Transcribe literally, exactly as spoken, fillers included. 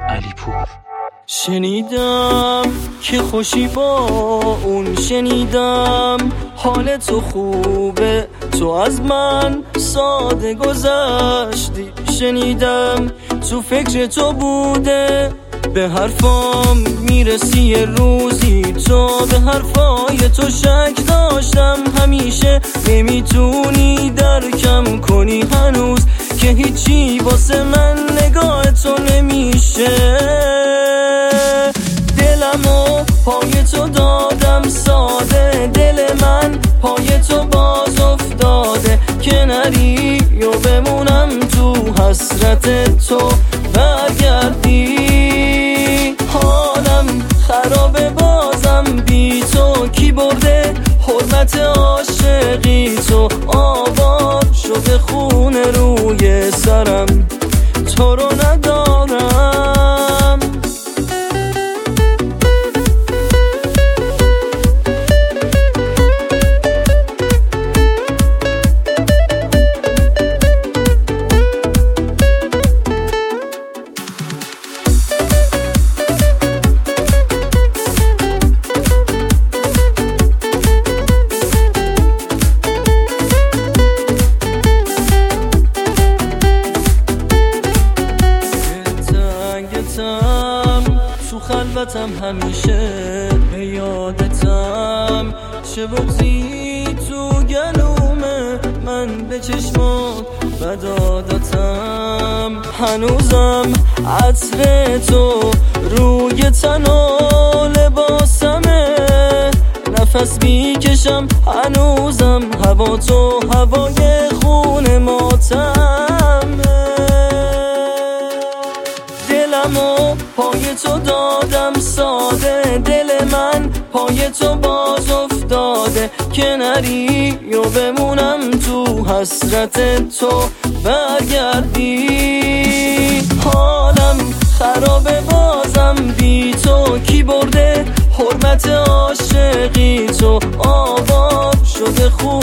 علیپور. شنیدم که خوشی با اون، شنیدم حال تو خوبه، تو از من ساده گذشتی، شنیدم تو فکر تو بوده، به حرفام میرسی یه روزی تو، به حرفای تو شک داشتم همیشه، نمیتونی درکم کنی هنوز که هیچی واسه من نگاه تو نمیشه. دلمو پای تو دادم ساده، دل من پای تو باز افتاده، که نری یا بمونم تو حسرت تو برگردی. حالم خرابه بازم بی تو، کی برده حرمت عاشقی تو، آباد شده خون روی سرم، تو رو ندارم. تو خلوتم همیشه به یادتم، چه بغضی تو گلومه من به چشمات بدادتم، هنوزم عطر تو روی تن و لباسمه، نفس میکشم هنوزم هوا تو هوای خون ماتمه. دلمو پای تو دادم ساده، دل من پای تو باز افتاده، که نری یا بمونم تو حسرت تو برگردی. حالم خرابه بازم بی تو، کی برده حرمت عاشقی تو، آباد شده خون